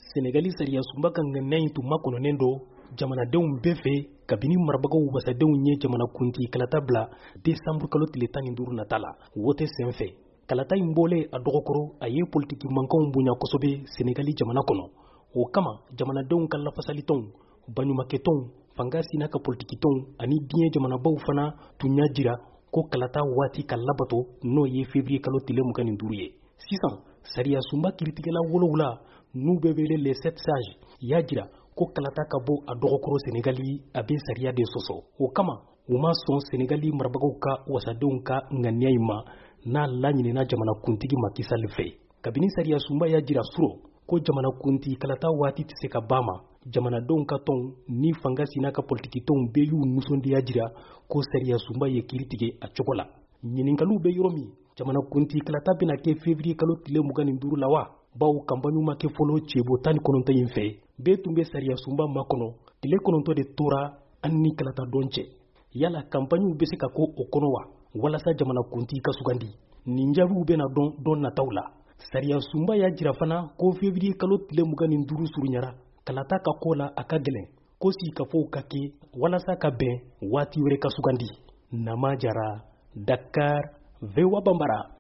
Senegali sariya sunba kan ŋaniya tun makɔnɔnen do jamanadenw bɛɛ fɛ kabini marabagaw wasadenw ye jamana kunti kalata bila desanburu kalo tile 15 nata la wote senfɛ. Kalata in bɔlen a dɔgɔkɔrɔ a ye politiki mankanw bonya kosɛbɛ Senegali jamana kɔnɔ. O kama jamanadenw ka lafasalitɔnw, baɲumankɛtɔnw, fanga sina ka politikitɔnw ani diɲɛ jamanabaw fana tun y'a jira ko kalata waati ka labato n'o ye février kalo tile 25 ye. Sisan sariya sunba kiritigɛla 7 n'u bɛ wele les 7 sages y'a jira ko kalata ka bɔ a dɔgɔkɔrɔ Senegali a bɛ sariya de sɔsɔ. O kama u ma sɔn Senegali marabagaw ka wasadenw ka ŋaniya in ma n'a laɲinina jamana kuntigi Macky Sall fɛ. Kabini sariya sunba y'a jira suro ko jamana kunti kalata waati tɛ se ka ban ma, jamanadenw ka tɔn ni fanga sina ka politikitɔnw bɛɛ y'u nisɔndiya jira ko sariya sunba ye kiri tigɛ a cogo la. Ɲininkaliw bɛ yɔrɔ min jamana kunti kalata bɛna kɛ février kalo tile 25 la wa? Bawo kampaɲu ma kɛ fɔlɔ cebo 19 in fɛ bɛɛ tun bɛ sariya sunba makɔnɔ tile 9 de tora an ni kalata dɔn cɛ. Yala kampaɲuw bɛ se ka ko o kɔnɔ wa walasa jamana kunti ka sugandi? Nin jaabiw bɛna dɔn nataw la. Sariya sunba y'a jira fana ko février kalo tile 25 surunyara kalata ka ko la a ka gɛlɛn ko sigikafɔw ka kɛ walasa ka bɛn waati wɛrɛ ka sugandi. Nama Jara, Dakar, VOA Bambara.